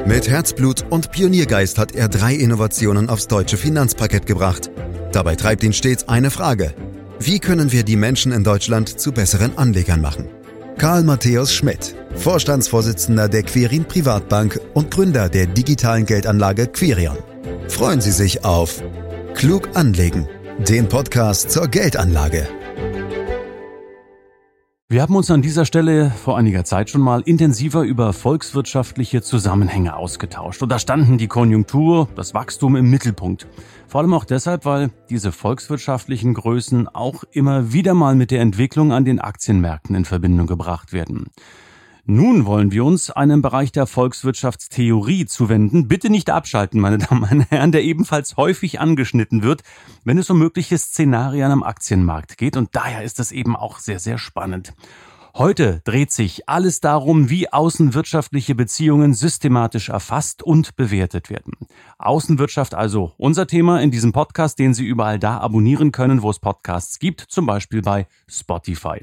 Mit Herzblut und Pioniergeist hat er 3 Innovationen aufs deutsche Finanzparkett gebracht. Dabei treibt ihn stets eine Frage: Wie können wir die Menschen in Deutschland zu besseren Anlegern machen? Karl Matthäus Schmidt, Vorstandsvorsitzender der Quirin Privatbank und Gründer der digitalen Geldanlage Quirion. Freuen Sie sich auf Klug anlegen, den Podcast zur Geldanlage. Wir haben uns an dieser Stelle vor einiger Zeit schon mal intensiver über volkswirtschaftliche Zusammenhänge ausgetauscht. Und da standen die Konjunktur, das Wachstum im Mittelpunkt. Vor allem auch deshalb, weil diese volkswirtschaftlichen Größen auch immer wieder mal mit der Entwicklung an den Aktienmärkten in Verbindung gebracht werden. Nun wollen wir uns einem Bereich der Volkswirtschaftstheorie zuwenden. Bitte nicht abschalten, meine Damen und Herren, der ebenfalls häufig angeschnitten wird, wenn es um mögliche Szenarien am Aktienmarkt geht. Und daher ist das eben auch sehr, sehr spannend. Heute dreht sich alles darum, wie außenwirtschaftliche Beziehungen systematisch erfasst und bewertet werden. Außenwirtschaft also unser Thema in diesem Podcast, den Sie überall da abonnieren können, wo es Podcasts gibt, zum Beispiel bei Spotify.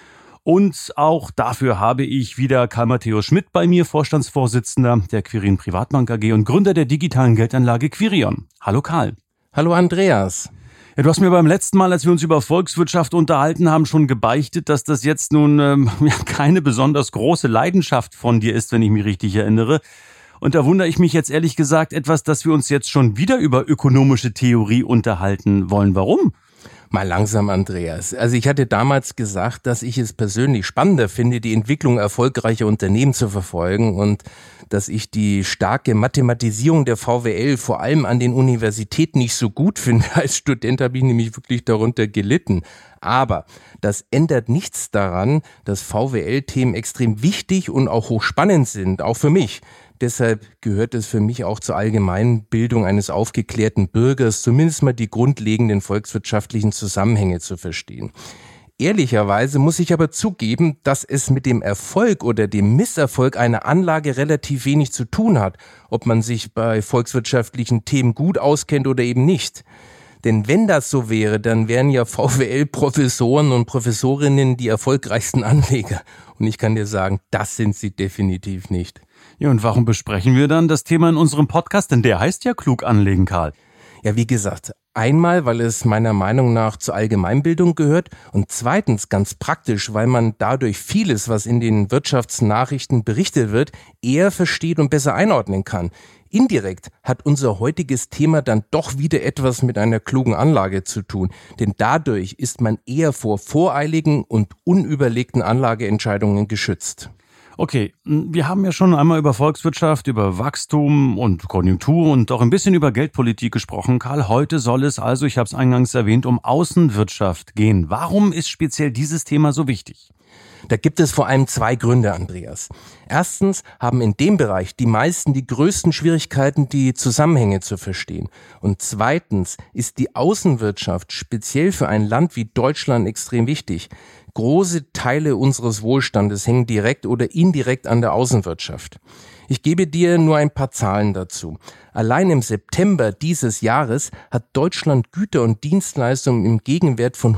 Und auch dafür habe ich wieder Karl Matthäus Schmidt bei mir, Vorstandsvorsitzender der Quirin Privatbank AG und Gründer der digitalen Geldanlage Quirion. Hallo Karl. Hallo Andreas. Ja, du hast mir beim letzten Mal, als wir uns über Volkswirtschaft unterhalten haben, schon gebeichtet, dass das jetzt nun keine besonders große Leidenschaft von dir ist, wenn ich mich richtig erinnere. Und da wundere ich mich jetzt ehrlich gesagt etwas, dass wir uns jetzt schon wieder über ökonomische Theorie unterhalten wollen. Warum? Mal langsam, Andreas. Also ich hatte damals gesagt, dass ich es persönlich spannender finde, die Entwicklung erfolgreicher Unternehmen zu verfolgen und dass ich die starke Mathematisierung der VWL vor allem an den Universitäten nicht so gut finde. Als Student habe ich nämlich wirklich darunter gelitten. Aber das ändert nichts daran, dass VWL-Themen extrem wichtig und auch hochspannend sind, auch für mich. Deshalb gehört es für mich auch zur allgemeinen Bildung eines aufgeklärten Bürgers, zumindest mal die grundlegenden volkswirtschaftlichen Zusammenhänge zu verstehen. Ehrlicherweise muss ich aber zugeben, dass es mit dem Erfolg oder dem Misserfolg einer Anlage relativ wenig zu tun hat, ob man sich bei volkswirtschaftlichen Themen gut auskennt oder eben nicht. Denn wenn das so wäre, dann wären ja VWL-Professoren und Professorinnen die erfolgreichsten Anleger. Und ich kann dir sagen, das sind sie definitiv nicht. Ja, und warum besprechen wir dann das Thema in unserem Podcast? Denn der heißt ja Klug anlegen, Karl. Ja, wie gesagt, einmal, weil es meiner Meinung nach zur Allgemeinbildung gehört und zweitens ganz praktisch, weil man dadurch vieles, was in den Wirtschaftsnachrichten berichtet wird, eher versteht und besser einordnen kann. Indirekt hat unser heutiges Thema dann doch wieder etwas mit einer klugen Anlage zu tun, denn dadurch ist man eher vor voreiligen und unüberlegten Anlageentscheidungen geschützt. Okay, wir haben ja schon einmal über Volkswirtschaft, über Wachstum und Konjunktur und auch ein bisschen über Geldpolitik gesprochen. Karl, heute soll es also, ich habe es eingangs erwähnt, um Außenwirtschaft gehen. Warum ist speziell dieses Thema so wichtig? Da gibt es vor allem 2 Gründe, Andreas. Erstens haben in dem Bereich die meisten die größten Schwierigkeiten, die Zusammenhänge zu verstehen. Und zweitens ist die Außenwirtschaft speziell für ein Land wie Deutschland extrem wichtig. Große Teile unseres Wohlstandes hängen direkt oder indirekt an der Außenwirtschaft. Ich gebe dir nur ein paar Zahlen dazu. Allein im September dieses Jahres hat Deutschland Güter und Dienstleistungen im Gegenwert von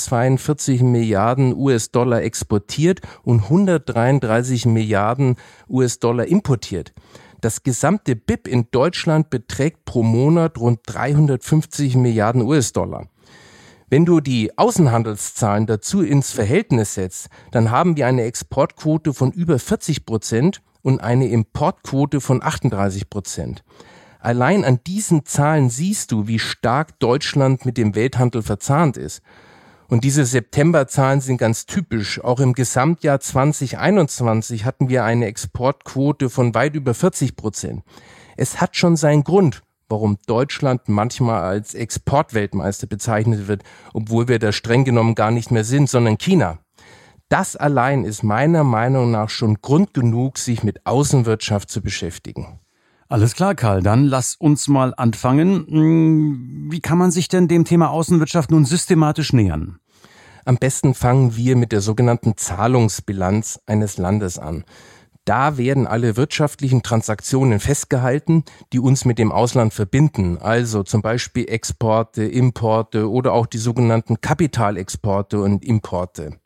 142 Milliarden US-Dollar exportiert und 133 Milliarden US-Dollar importiert. Das gesamte BIP in Deutschland beträgt pro Monat rund 350 Milliarden US-Dollar. Wenn du die Außenhandelszahlen dazu ins Verhältnis setzt, dann haben wir eine Exportquote von über 40% und eine Importquote von 38%. Allein an diesen Zahlen siehst du, wie stark Deutschland mit dem Welthandel verzahnt ist. Und diese Septemberzahlen sind ganz typisch. Auch im Gesamtjahr 2021 hatten wir eine Exportquote von weit über 40%. Es hat schon seinen Grund, warum Deutschland manchmal als Exportweltmeister bezeichnet wird, obwohl wir da streng genommen gar nicht mehr sind, sondern China. Das allein ist meiner Meinung nach schon Grund genug, sich mit Außenwirtschaft zu beschäftigen. Alles klar, Karl, dann lass uns mal anfangen. Wie kann man sich denn dem Thema Außenwirtschaft nun systematisch nähern? Am besten fangen wir mit der sogenannten Zahlungsbilanz eines Landes an. Da werden alle wirtschaftlichen Transaktionen festgehalten, die uns mit dem Ausland verbinden, also zum Beispiel Exporte, Importe oder auch die sogenannten Kapitalexporte und Importe.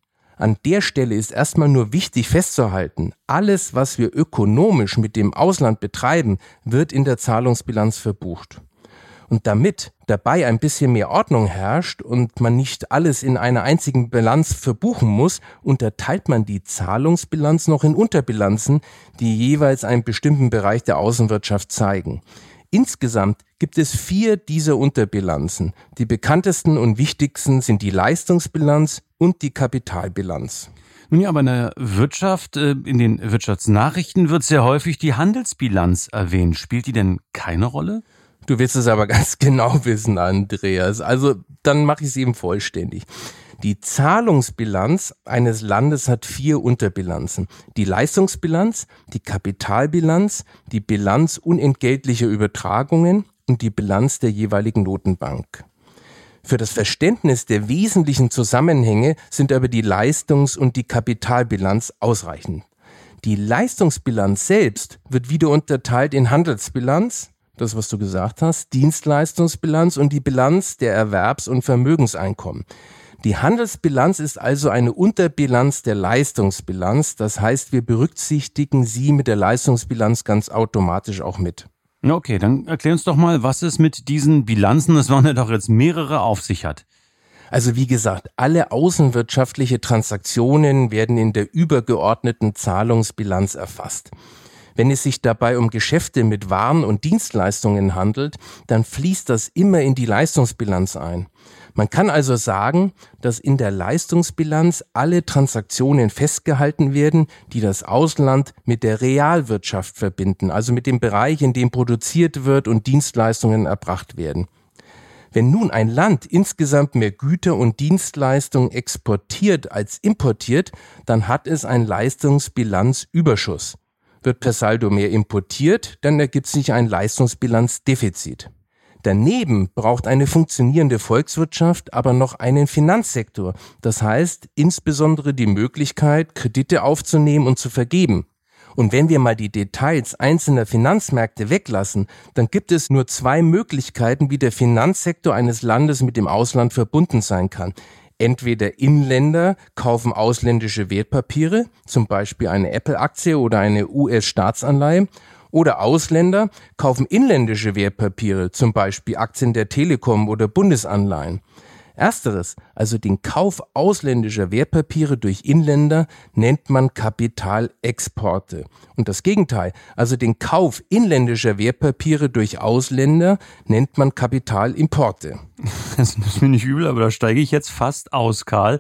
An der Stelle ist erstmal nur wichtig festzuhalten, alles, was wir ökonomisch mit dem Ausland betreiben, wird in der Zahlungsbilanz verbucht. Und damit dabei ein bisschen mehr Ordnung herrscht und man nicht alles in einer einzigen Bilanz verbuchen muss, unterteilt man die Zahlungsbilanz noch in Unterbilanzen, die jeweils einen bestimmten Bereich der Außenwirtschaft zeigen. Insgesamt gibt es 4 dieser Unterbilanzen. Die bekanntesten und wichtigsten sind die Leistungsbilanz und die Kapitalbilanz. Nun ja, aber in der Wirtschaft, in den Wirtschaftsnachrichten wird sehr häufig die Handelsbilanz erwähnt. Spielt die denn keine Rolle? Du willst es aber ganz genau wissen, Andreas. Also dann mache ich es eben vollständig. Die Zahlungsbilanz eines Landes hat 4 Unterbilanzen. Die Leistungsbilanz, die Kapitalbilanz, die Bilanz unentgeltlicher Übertragungen und die Bilanz der jeweiligen Notenbank. Für das Verständnis der wesentlichen Zusammenhänge sind aber die Leistungs- und die Kapitalbilanz ausreichend. Die Leistungsbilanz selbst wird wieder unterteilt in Handelsbilanz, das was du gesagt hast, Dienstleistungsbilanz und die Bilanz der Erwerbs- und Vermögenseinkommen. Die Handelsbilanz ist also eine Unterbilanz der Leistungsbilanz, das heißt, wir berücksichtigen sie mit der Leistungsbilanz ganz automatisch auch mit. Okay, dann erklär uns doch mal, was es mit diesen Bilanzen, das waren ja doch jetzt mehrere, auf sich hat. Also wie gesagt, alle außenwirtschaftliche Transaktionen werden in der übergeordneten Zahlungsbilanz erfasst. Wenn es sich dabei um Geschäfte mit Waren und Dienstleistungen handelt, dann fließt das immer in die Leistungsbilanz ein. Man kann also sagen, dass in der Leistungsbilanz alle Transaktionen festgehalten werden, die das Ausland mit der Realwirtschaft verbinden, also mit dem Bereich, in dem produziert wird und Dienstleistungen erbracht werden. Wenn nun ein Land insgesamt mehr Güter und Dienstleistungen exportiert als importiert, dann hat es einen Leistungsbilanzüberschuss. Wird per Saldo mehr importiert, dann ergibt sich ein Leistungsbilanzdefizit. Daneben braucht eine funktionierende Volkswirtschaft aber noch einen Finanzsektor, das heißt insbesondere die Möglichkeit, Kredite aufzunehmen und zu vergeben. Und wenn wir mal die Details einzelner Finanzmärkte weglassen, dann gibt es nur 2 Möglichkeiten, wie der Finanzsektor eines Landes mit dem Ausland verbunden sein kann. Entweder Inländer kaufen ausländische Wertpapiere, zum Beispiel eine Apple-Aktie oder eine US-Staatsanleihe, oder Ausländer kaufen inländische Wertpapiere, zum Beispiel Aktien der Telekom oder Bundesanleihen. Ersteres, also den Kauf ausländischer Wertpapiere durch Inländer, nennt man Kapitalexporte. Und das Gegenteil, also den Kauf inländischer Wertpapiere durch Ausländer, nennt man Kapitalimporte. Das ist mir nicht übel, aber da steige ich jetzt fast aus, Karl.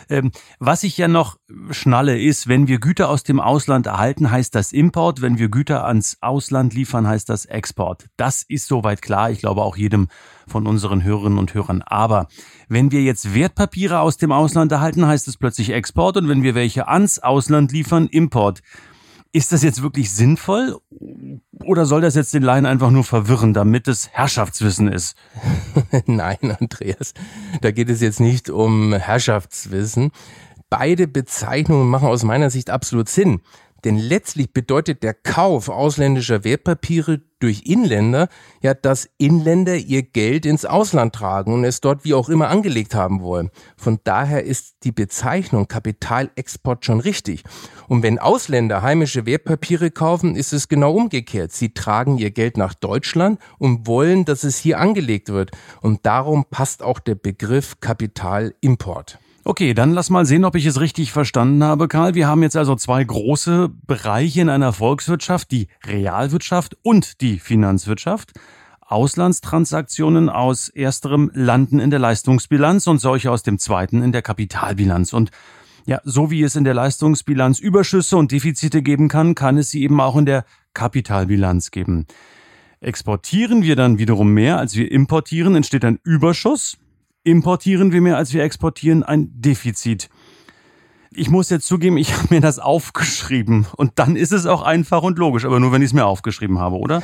Was ich ja noch schnalle ist, wenn wir Güter aus dem Ausland erhalten, heißt das Import. Wenn wir Güter ans Ausland liefern, heißt das Export. Das ist soweit klar. Ich glaube auch jedem von unseren Hörerinnen und Hörern. Aber wenn wir jetzt Wertpapiere aus dem Ausland erhalten, heißt es plötzlich Export. Und wenn wir welche ans Ausland liefern, Import. Ist das jetzt wirklich sinnvoll oder soll das jetzt den Laien einfach nur verwirren, damit es Herrschaftswissen ist? Nein, Andreas, da geht es jetzt nicht um Herrschaftswissen. Beide Bezeichnungen machen aus meiner Sicht absolut Sinn. Denn letztlich bedeutet der Kauf ausländischer Wertpapiere durch Inländer ja, dass Inländer ihr Geld ins Ausland tragen und es dort wie auch immer angelegt haben wollen. Von daher ist die Bezeichnung Kapitalexport schon richtig. Und wenn Ausländer heimische Wertpapiere kaufen, ist es genau umgekehrt. Sie tragen ihr Geld nach Deutschland und wollen, dass es hier angelegt wird. Und darum passt auch der Begriff Kapitalimport. Okay, dann lass mal sehen, ob ich es richtig verstanden habe, Karl. Wir haben jetzt also 2 große Bereiche in einer Volkswirtschaft, die Realwirtschaft und die Finanzwirtschaft. Auslandstransaktionen aus ersterem landen in der Leistungsbilanz und solche aus dem zweiten in der Kapitalbilanz. Und ja, so wie es in der Leistungsbilanz Überschüsse und Defizite geben kann, kann es sie eben auch in der Kapitalbilanz geben. Exportieren wir dann wiederum mehr, als wir importieren, entsteht ein Überschuss. Importieren wir mehr, als wir exportieren, ein Defizit. Ich muss jetzt zugeben, ich habe mir das aufgeschrieben und dann ist es auch einfach und logisch, aber nur, wenn ich es mir aufgeschrieben habe, oder?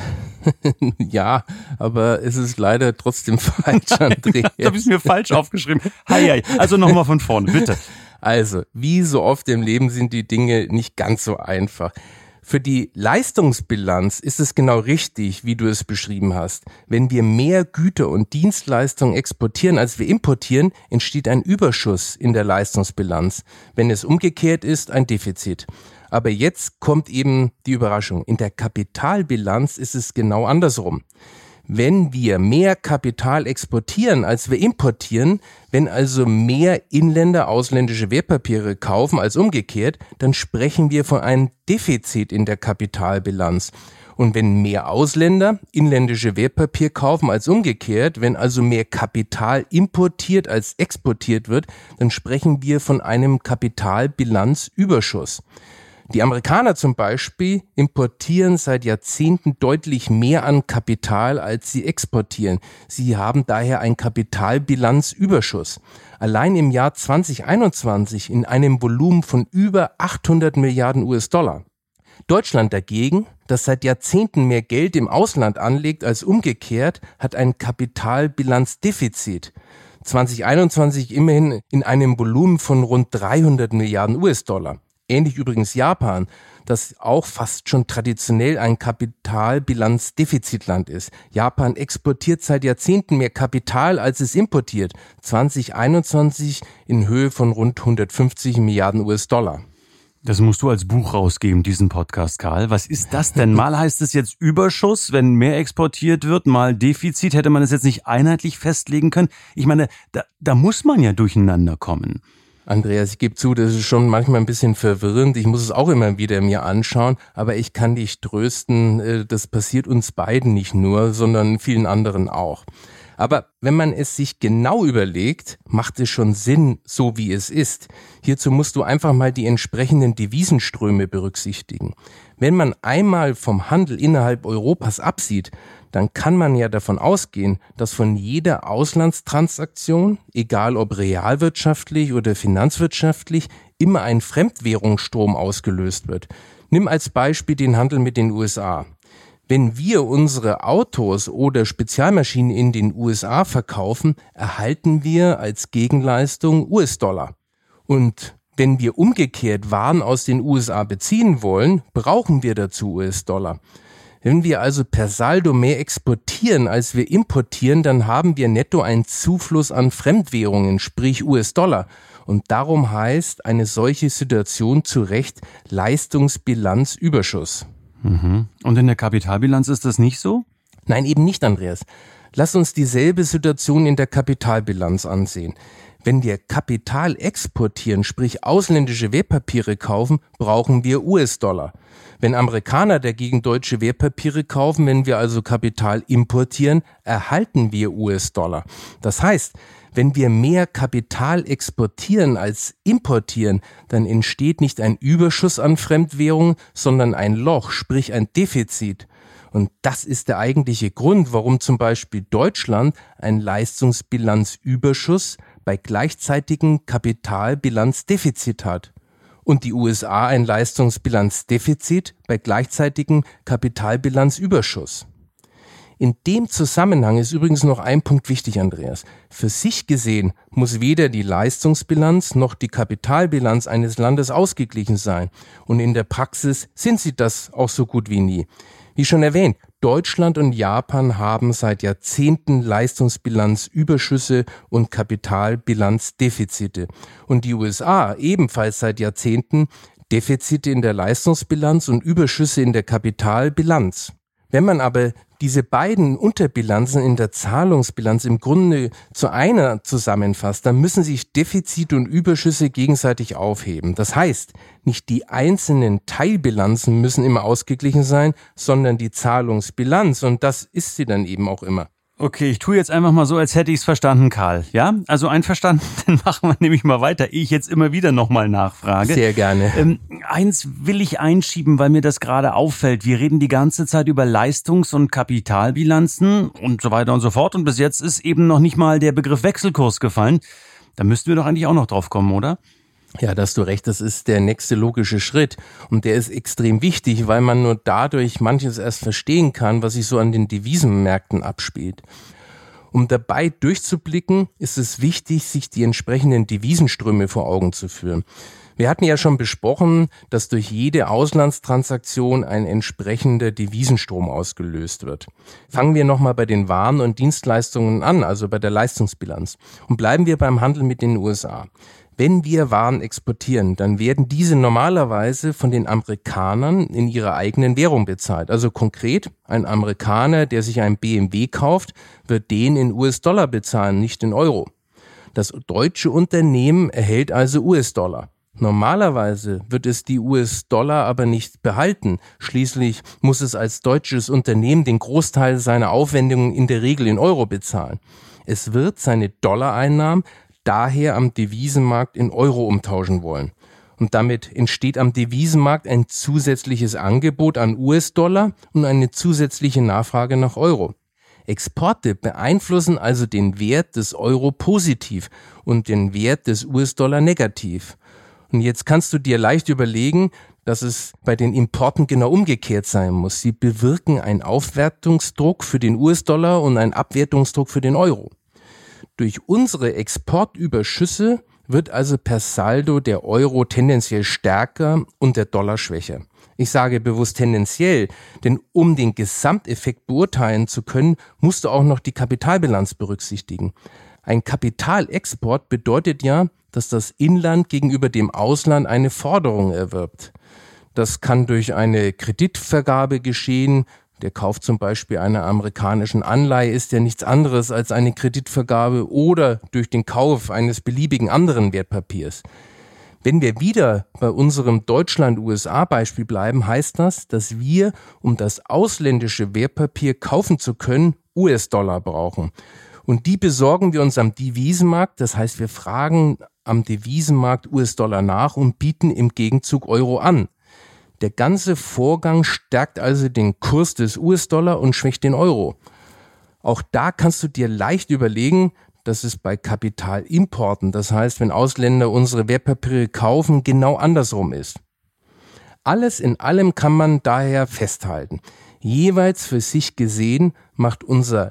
Ja, aber es ist leider trotzdem falsch, Andreas. Da habe ich es mir falsch aufgeschrieben. Hei. Also nochmal von vorne, bitte. Also, wie so oft im Leben sind die Dinge nicht ganz so einfach. Für die Leistungsbilanz ist es genau richtig, wie du es beschrieben hast. Wenn wir mehr Güter und Dienstleistungen exportieren, als wir importieren, entsteht ein Überschuss in der Leistungsbilanz. Wenn es umgekehrt ist, ein Defizit. Aber jetzt kommt eben die Überraschung. In der Kapitalbilanz ist es genau andersrum. Wenn wir mehr Kapital exportieren, als wir importieren, wenn also mehr Inländer ausländische Wertpapiere kaufen als umgekehrt, dann sprechen wir von einem Defizit in der Kapitalbilanz. Und wenn mehr Ausländer inländische Wertpapiere kaufen als umgekehrt, wenn also mehr Kapital importiert als exportiert wird, dann sprechen wir von einem Kapitalbilanzüberschuss. Die Amerikaner zum Beispiel importieren seit Jahrzehnten deutlich mehr an Kapital, als sie exportieren. Sie haben daher einen Kapitalbilanzüberschuss. Allein im Jahr 2021 in einem Volumen von über 800 Milliarden US-Dollar. Deutschland dagegen, das seit Jahrzehnten mehr Geld im Ausland anlegt als umgekehrt, hat ein Kapitalbilanzdefizit. 2021 immerhin in einem Volumen von rund 300 Milliarden US-Dollar. Ähnlich übrigens Japan, das auch fast schon traditionell ein Kapitalbilanzdefizitland ist. Japan exportiert seit Jahrzehnten mehr Kapital, als es importiert. 2021 in Höhe von rund 150 Milliarden US-Dollar. Das musst du als Buch rausgeben, diesen Podcast, Karl. Was ist das denn? Mal heißt es jetzt Überschuss, wenn mehr exportiert wird, mal Defizit. Hätte man das jetzt nicht einheitlich festlegen können? Ich meine, da muss man ja durcheinander kommen. Andreas, ich gebe zu, das ist schon manchmal ein bisschen verwirrend. Ich muss es auch immer wieder mir anschauen, aber ich kann dich trösten, das passiert uns beiden nicht nur, sondern vielen anderen auch. Aber wenn man es sich genau überlegt, macht es schon Sinn, so wie es ist. Hierzu musst du einfach mal die entsprechenden Devisenströme berücksichtigen. Wenn man einmal vom Handel innerhalb Europas absieht, dann kann man ja davon ausgehen, dass von jeder Auslandstransaktion, egal ob realwirtschaftlich oder finanzwirtschaftlich, immer ein Fremdwährungsstrom ausgelöst wird. Nimm als Beispiel den Handel mit den USA. Wenn wir unsere Autos oder Spezialmaschinen in den USA verkaufen, erhalten wir als Gegenleistung US-Dollar. Und wenn wir umgekehrt Waren aus den USA beziehen wollen, brauchen wir dazu US-Dollar. Wenn wir also per Saldo mehr exportieren, als wir importieren, dann haben wir netto einen Zufluss an Fremdwährungen, sprich US-Dollar. Und darum heißt eine solche Situation zu Recht Leistungsbilanzüberschuss. Mhm. Und in der Kapitalbilanz ist das nicht so? Nein, eben nicht, Andreas. Lass uns dieselbe Situation in der Kapitalbilanz ansehen. Wenn wir Kapital exportieren, sprich ausländische Wertpapiere kaufen, brauchen wir US-Dollar. Wenn Amerikaner dagegen deutsche Wertpapiere kaufen, wenn wir also Kapital importieren, erhalten wir US-Dollar. Das heißt, wenn wir mehr Kapital exportieren als importieren, dann entsteht nicht ein Überschuss an Fremdwährung, sondern ein Loch, sprich ein Defizit. Und das ist der eigentliche Grund, warum zum Beispiel Deutschland einen Leistungsbilanzüberschuss bei gleichzeitigem Kapitalbilanzdefizit hat und die USA ein Leistungsbilanzdefizit bei gleichzeitigem Kapitalbilanzüberschuss. In dem Zusammenhang ist übrigens noch ein Punkt wichtig, Andreas. Für sich gesehen muss weder die Leistungsbilanz noch die Kapitalbilanz eines Landes ausgeglichen sein. Und in der Praxis sind sie das auch so gut wie nie. Wie schon erwähnt, Deutschland und Japan haben seit Jahrzehnten Leistungsbilanzüberschüsse und Kapitalbilanzdefizite. Und die USA ebenfalls seit Jahrzehnten Defizite in der Leistungsbilanz und Überschüsse in der Kapitalbilanz. Wenn man aber diese beiden Unterbilanzen in der Zahlungsbilanz im Grunde zu einer zusammenfasst, dann müssen sich Defizite und Überschüsse gegenseitig aufheben. Das heißt, nicht die einzelnen Teilbilanzen müssen immer ausgeglichen sein, sondern die Zahlungsbilanz, und das ist sie dann eben auch immer. Okay, ich tue jetzt einfach mal so, als hätte ich es verstanden, Karl. Ja, also einverstanden, dann machen wir nämlich mal weiter, ehe ich jetzt immer wieder nochmal nachfrage. Sehr gerne. Eins will ich einschieben, weil mir das gerade auffällt. Wir reden die ganze Zeit über Leistungs- und Kapitalbilanzen und so weiter und so fort. Und bis jetzt ist eben noch nicht mal der Begriff Wechselkurs gefallen. Da müssten wir doch eigentlich auch noch drauf kommen, oder? Ja, da hast du recht, das ist der nächste logische Schritt und der ist extrem wichtig, weil man nur dadurch manches erst verstehen kann, was sich so an den Devisenmärkten abspielt. Um dabei durchzublicken, ist es wichtig, sich die entsprechenden Devisenströme vor Augen zu führen. Wir hatten ja schon besprochen, dass durch jede Auslandstransaktion ein entsprechender Devisenstrom ausgelöst wird. Fangen wir nochmal bei den Waren und Dienstleistungen an, also bei der Leistungsbilanz. Und bleiben wir beim Handel mit den USA. Wenn wir Waren exportieren, dann werden diese normalerweise von den Amerikanern in ihrer eigenen Währung bezahlt. Also konkret, ein Amerikaner, der sich einen BMW kauft, wird den in US-Dollar bezahlen, nicht in Euro. Das deutsche Unternehmen erhält also US-Dollar. Normalerweise wird es die US-Dollar aber nicht behalten. Schließlich muss es als deutsches Unternehmen den Großteil seiner Aufwendungen in der Regel in Euro bezahlen. Es wird seine Dollareinnahmen daher am Devisenmarkt in Euro umtauschen wollen. Und damit entsteht am Devisenmarkt ein zusätzliches Angebot an US-Dollar und eine zusätzliche Nachfrage nach Euro. Exporte beeinflussen also den Wert des Euro positiv und den Wert des US-Dollar negativ. Und jetzt kannst du dir leicht überlegen, dass es bei den Importen genau umgekehrt sein muss. Sie bewirken einen Aufwertungsdruck für den US-Dollar und einen Abwertungsdruck für den Euro. Durch unsere Exportüberschüsse wird also per Saldo der Euro tendenziell stärker und der Dollar schwächer. Ich sage bewusst tendenziell, denn um den Gesamteffekt beurteilen zu können, musst du auch noch die Kapitalbilanz berücksichtigen. Ein Kapitalexport bedeutet ja, dass das Inland gegenüber dem Ausland eine Forderung erwirbt. Das kann durch eine Kreditvergabe geschehen. Der Kauf zum Beispiel einer amerikanischen Anleihe ist ja nichts anderes als eine Kreditvergabe oder durch den Kauf eines beliebigen anderen Wertpapiers. Wenn wir wieder bei unserem Deutschland-USA-Beispiel bleiben, heißt das, dass wir, um das ausländische Wertpapier kaufen zu können, US-Dollar brauchen. Und die besorgen wir uns am Devisenmarkt, das heißt, wir fragen am Devisenmarkt US-Dollar nach und bieten im Gegenzug Euro an. Der ganze Vorgang stärkt also den Kurs des US-Dollar und schwächt den Euro. Auch da kannst du dir leicht überlegen, dass es bei Kapitalimporten, das heißt, wenn Ausländer unsere Wertpapiere kaufen, genau andersrum ist. Alles in allem kann man daher festhalten. Jeweils für sich gesehen macht unser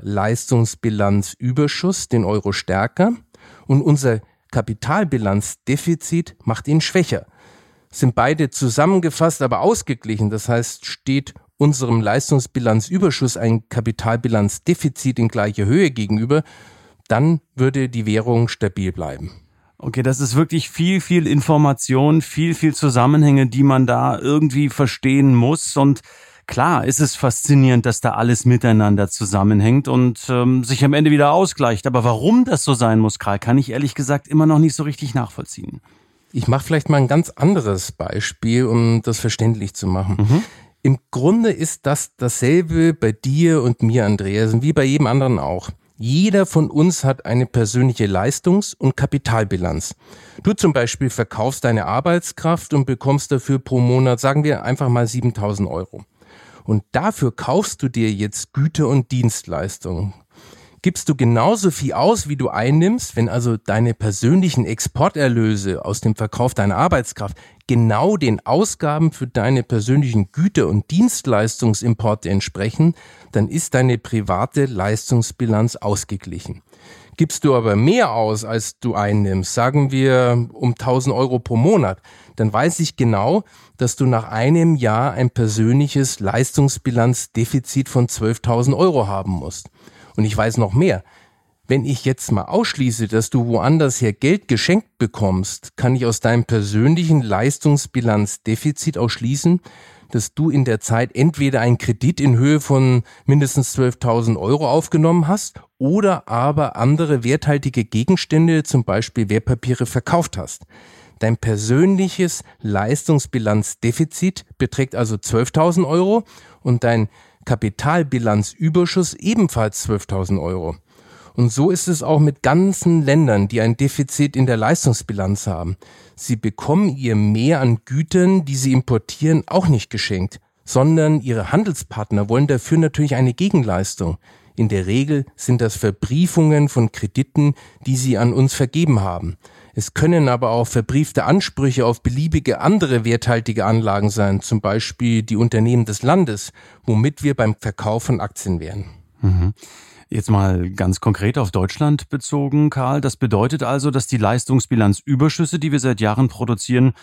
Leistungsbilanzüberschuss den Euro stärker und unser Kapitalbilanzdefizit macht ihn schwächer. Sind beide zusammengefasst, aber ausgeglichen, das heißt, steht unserem Leistungsbilanzüberschuss ein Kapitalbilanzdefizit in gleicher Höhe gegenüber, dann würde die Währung stabil bleiben. Okay, das ist wirklich viel Information, viel Zusammenhänge, die man da irgendwie verstehen muss. Und klar ist es faszinierend, dass da alles miteinander zusammenhängt und sich am Ende wieder ausgleicht. Aber warum das so sein muss, Karl, kann ich ehrlich gesagt immer noch nicht so richtig nachvollziehen. Ich mache vielleicht mal ein ganz anderes Beispiel, um das verständlich zu machen. Im Grunde ist das dasselbe bei dir und mir, Andreas, wie bei jedem anderen auch. Jeder von uns hat eine persönliche Leistungs- und Kapitalbilanz. Du zum Beispiel verkaufst deine Arbeitskraft und bekommst dafür pro Monat, sagen wir einfach mal 7.000 Euro. Und dafür kaufst du dir jetzt Güter und Dienstleistungen. Gibst du genauso viel aus, wie du einnimmst, wenn also deine persönlichen Exporterlöse aus dem Verkauf deiner Arbeitskraft genau den Ausgaben für deine persönlichen Güter- und Dienstleistungsimporte entsprechen, dann ist deine private Leistungsbilanz ausgeglichen. Gibst du aber mehr aus, als du einnimmst, sagen wir um 1.000 Euro pro Monat, dann weiß ich genau, dass du nach einem Jahr ein persönliches Leistungsbilanzdefizit von 12.000 Euro haben musst. Und ich weiß noch mehr. Wenn ich jetzt mal ausschließe, dass du woanders her Geld geschenkt bekommst, kann ich aus deinem persönlichen Leistungsbilanzdefizit auch schließen, dass du in der Zeit entweder einen Kredit in Höhe von mindestens 12.000 Euro aufgenommen hast oder aber andere werthaltige Gegenstände, zum Beispiel Wertpapiere, verkauft hast. Dein persönliches Leistungsbilanzdefizit beträgt also 12.000 Euro und dein Kapitalbilanzüberschuss ebenfalls 12.000 Euro. Und so ist es auch mit ganzen Ländern, die ein Defizit in der Leistungsbilanz haben. Sie bekommen ihr Mehr an Gütern, die sie importieren, auch nicht geschenkt, sondern ihre Handelspartner wollen dafür natürlich eine Gegenleistung. In der Regel sind das Verbriefungen von Krediten, die sie an uns vergeben haben. Es können aber auch verbriefte Ansprüche auf beliebige andere werthaltige Anlagen sein, zum Beispiel die Unternehmen des Landes, womit wir beim Verkauf von Aktien wären. Jetzt mal ganz konkret auf Deutschland bezogen, Karl. Das bedeutet also, dass die Leistungsbilanzüberschüsse, die wir seit Jahren produzieren,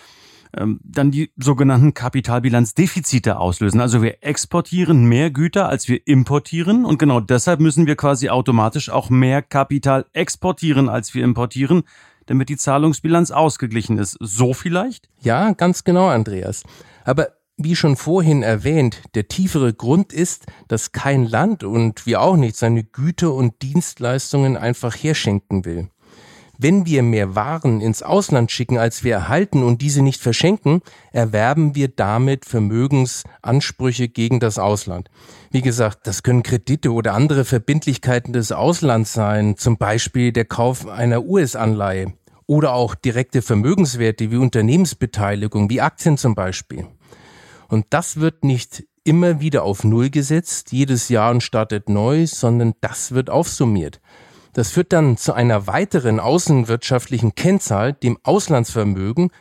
dann die sogenannten Kapitalbilanzdefizite auslösen. Also wir exportieren mehr Güter, als wir importieren. Und genau deshalb müssen wir quasi automatisch auch mehr Kapital exportieren, als wir importieren, damit die Zahlungsbilanz ausgeglichen ist. So vielleicht? Ja, ganz genau, Andreas. Aber wie schon vorhin erwähnt, der tiefere Grund ist, dass kein Land und wir auch nicht seine Güter und Dienstleistungen einfach herschenken will. Wenn wir mehr Waren ins Ausland schicken, als wir erhalten und diese nicht verschenken, erwerben wir damit Vermögensansprüche gegen das Ausland. Wie gesagt, das können Kredite oder andere Verbindlichkeiten des Auslands sein, zum Beispiel der Kauf einer US-Anleihe oder auch direkte Vermögenswerte wie Unternehmensbeteiligung, wie Aktien zum Beispiel. Und das wird nicht immer wieder auf Null gesetzt, jedes Jahr und startet neu, sondern das wird aufsummiert. Das führt dann zu einer weiteren außenwirtschaftlichen Kennzahl, dem Auslandsvermögen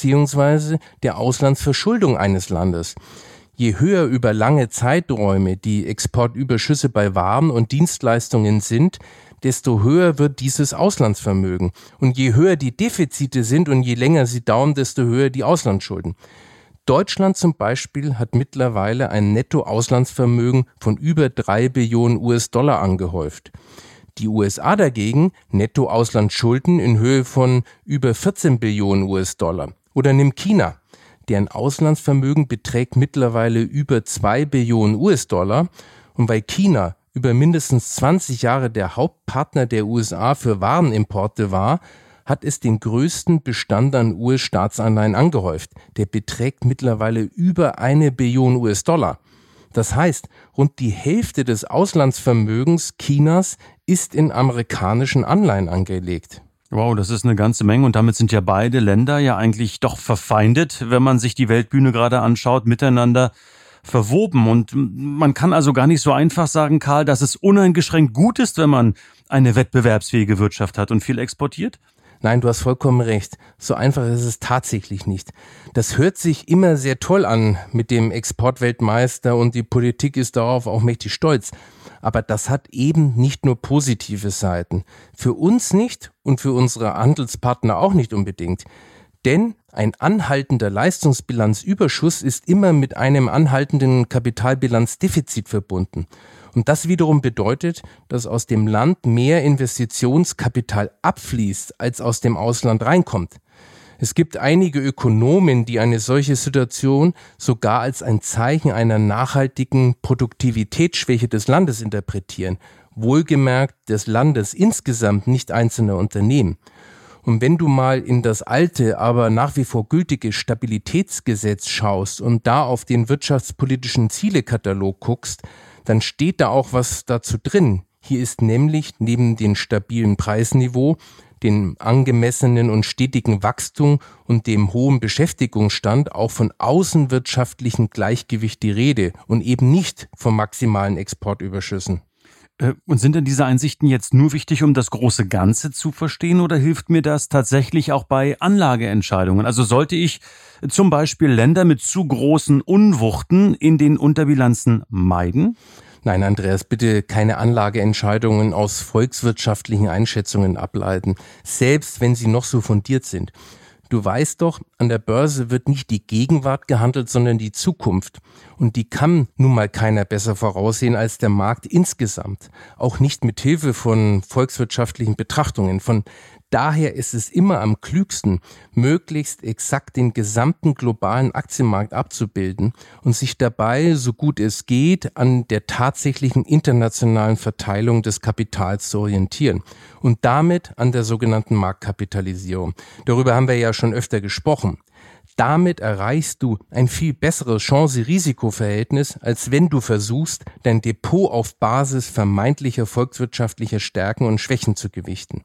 bzw. der Auslandsverschuldung eines Landes. Je höher über lange Zeiträume die Exportüberschüsse bei Waren und Dienstleistungen sind, desto höher wird dieses Auslandsvermögen. Und je höher die Defizite sind und je länger sie dauern, desto höher die Auslandsschulden. Deutschland zum Beispiel hat mittlerweile ein Nettoauslandsvermögen von über 3 Billionen US-Dollar angehäuft. Die USA dagegen Nettoauslandsschulden in Höhe von über 14 Billionen US-Dollar. Oder nimm China, deren Auslandsvermögen beträgt mittlerweile über 2 Billionen US-Dollar. Und weil China über mindestens 20 Jahre der Hauptpartner der USA für Warenimporte war, hat es den größten Bestand an US-Staatsanleihen angehäuft. Der beträgt mittlerweile über 1 Billion US-Dollar. Das heißt, rund die Hälfte des Auslandsvermögens Chinas ist in amerikanischen Anleihen angelegt. Wow, das ist eine ganze Menge und damit sind ja beide Länder ja eigentlich doch verfeindet, wenn man sich die Weltbühne gerade anschaut, miteinander verwoben. Und man kann also gar nicht so einfach sagen, Karl, dass es uneingeschränkt gut ist, wenn man eine wettbewerbsfähige Wirtschaft hat und viel exportiert? Nein, du hast vollkommen recht. So einfach ist es tatsächlich nicht. Das hört sich immer sehr toll an mit dem Exportweltmeister und die Politik ist darauf auch mächtig stolz. Aber das hat eben nicht nur positive Seiten. Für uns nicht und für unsere Handelspartner auch nicht unbedingt. Denn ein anhaltender Leistungsbilanzüberschuss ist immer mit einem anhaltenden Kapitalbilanzdefizit verbunden. Und das wiederum bedeutet, dass aus dem Land mehr Investitionskapital abfließt, als aus dem Ausland reinkommt. Es gibt einige Ökonomen, die eine solche Situation sogar als ein Zeichen einer nachhaltigen Produktivitätsschwäche des Landes interpretieren. Wohlgemerkt des Landes insgesamt, nicht einzelner Unternehmen. Und wenn du mal in das alte, aber nach wie vor gültige Stabilitätsgesetz schaust und da auf den wirtschaftspolitischen Zielekatalog guckst, dann steht da auch was dazu drin. Hier ist nämlich neben dem stabilen Preisniveau, dem angemessenen und stetigen Wachstum und dem hohen Beschäftigungsstand auch von außenwirtschaftlichem Gleichgewicht die Rede und eben nicht von maximalen Exportüberschüssen. Und sind denn diese Einsichten jetzt nur wichtig, um das große Ganze zu verstehen, oder hilft mir das tatsächlich auch bei Anlageentscheidungen? Also sollte ich zum Beispiel Länder mit zu großen Unwuchten in den Unterbilanzen meiden? Nein, Andreas, bitte keine Anlageentscheidungen aus volkswirtschaftlichen Einschätzungen ableiten, selbst wenn sie noch so fundiert sind. Du weißt doch, an der Börse wird nicht die Gegenwart gehandelt, sondern die Zukunft. Und die kann nun mal keiner besser voraussehen als der Markt insgesamt. Auch nicht mit Hilfe von volkswirtschaftlichen Betrachtungen. Von daher ist es immer am klügsten, möglichst exakt den gesamten globalen Aktienmarkt abzubilden und sich dabei, so gut es geht, an der tatsächlichen internationalen Verteilung des Kapitals zu orientieren und damit an der sogenannten Marktkapitalisierung. Darüber haben wir ja schon öfter gesprochen. Damit erreichst du ein viel besseres Chance-Risiko-Verhältnis, als wenn du versuchst, dein Depot auf Basis vermeintlicher volkswirtschaftlicher Stärken und Schwächen zu gewichten.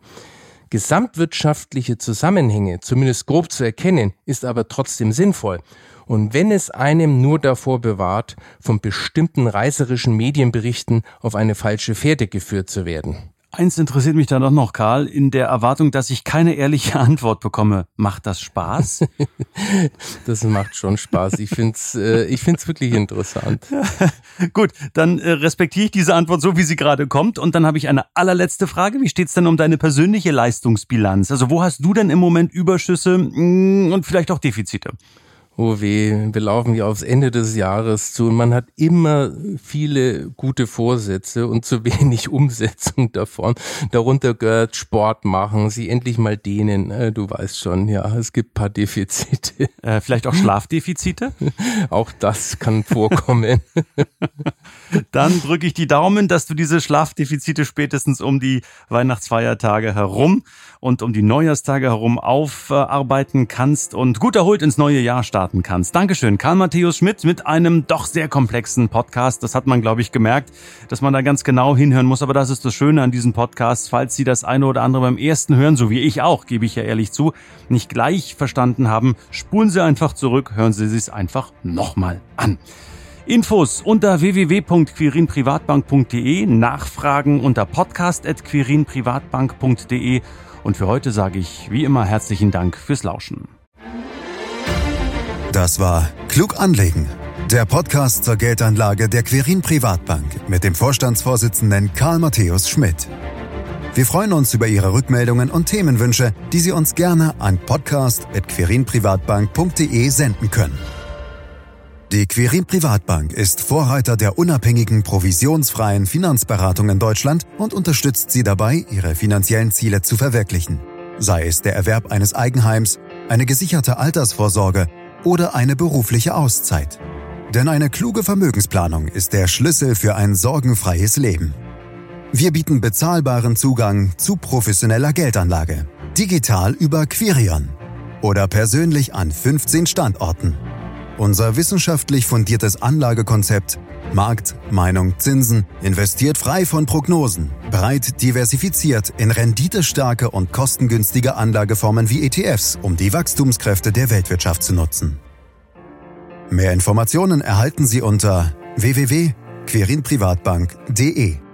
Gesamtwirtschaftliche Zusammenhänge, zumindest grob zu erkennen, ist aber trotzdem sinnvoll. Und wenn es einem nur davor bewahrt, von bestimmten reißerischen Medienberichten auf eine falsche Fährte geführt zu werden. Eins interessiert mich da doch noch, Karl, in der Erwartung, dass ich keine ehrliche Antwort bekomme. Macht das Spaß? Das macht schon Spaß. Ich find's wirklich interessant. Gut, dann respektiere ich diese Antwort so, wie sie gerade kommt. Und dann habe ich eine allerletzte Frage. Wie steht's denn um deine persönliche Leistungsbilanz? Also wo hast du denn im Moment Überschüsse und vielleicht auch Defizite? Oh weh, wir laufen ja aufs Ende des Jahres zu und man hat immer viele gute Vorsätze und zu wenig Umsetzung davon. Darunter gehört Sport machen, sie endlich mal dehnen. Du weißt schon, ja, es gibt ein paar Defizite. Vielleicht auch Schlafdefizite? Auch das kann vorkommen. Dann drücke ich die Daumen, dass du diese Schlafdefizite spätestens um die Weihnachtsfeiertage herum und um die Neujahrstage herum aufarbeiten kannst und gut erholt ins neue Jahr starten kannst. Dankeschön, Karl Matthäus Schmidt mit einem doch sehr komplexen Podcast. Das hat man, glaube ich, gemerkt, dass man da ganz genau hinhören muss. Aber das ist das Schöne an diesen Podcasts. Falls Sie das eine oder andere beim ersten Hören, so wie ich auch, gebe ich ja ehrlich zu, nicht gleich verstanden haben, spulen Sie einfach zurück, hören Sie es einfach nochmal an. Infos unter www.quirinprivatbank.de, Nachfragen unter podcast@quirinprivatbank.de und für heute sage ich wie immer herzlichen Dank fürs Lauschen. Das war Klug anlegen, der Podcast zur Geldanlage der Quirin Privatbank mit dem Vorstandsvorsitzenden Karl Matthäus Schmidt. Wir freuen uns über Ihre Rückmeldungen und Themenwünsche, die Sie uns gerne an podcast@quirinprivatbank.de senden können. Die Quirin Privatbank ist Vorreiter der unabhängigen, provisionsfreien Finanzberatung in Deutschland und unterstützt Sie dabei, Ihre finanziellen Ziele zu verwirklichen. Sei es der Erwerb eines Eigenheims, eine gesicherte Altersvorsorge oder eine berufliche Auszeit. Denn eine kluge Vermögensplanung ist der Schlüssel für ein sorgenfreies Leben. Wir bieten bezahlbaren Zugang zu professioneller Geldanlage, digital über Quirion oder persönlich an 15 Standorten. Unser wissenschaftlich fundiertes Anlagekonzept Markt, Meinung, Zinsen investiert frei von Prognosen, breit diversifiziert in renditestarke und kostengünstige Anlageformen wie ETFs, um die Wachstumskräfte der Weltwirtschaft zu nutzen. Mehr Informationen erhalten Sie unter www.quirinprivatbank.de.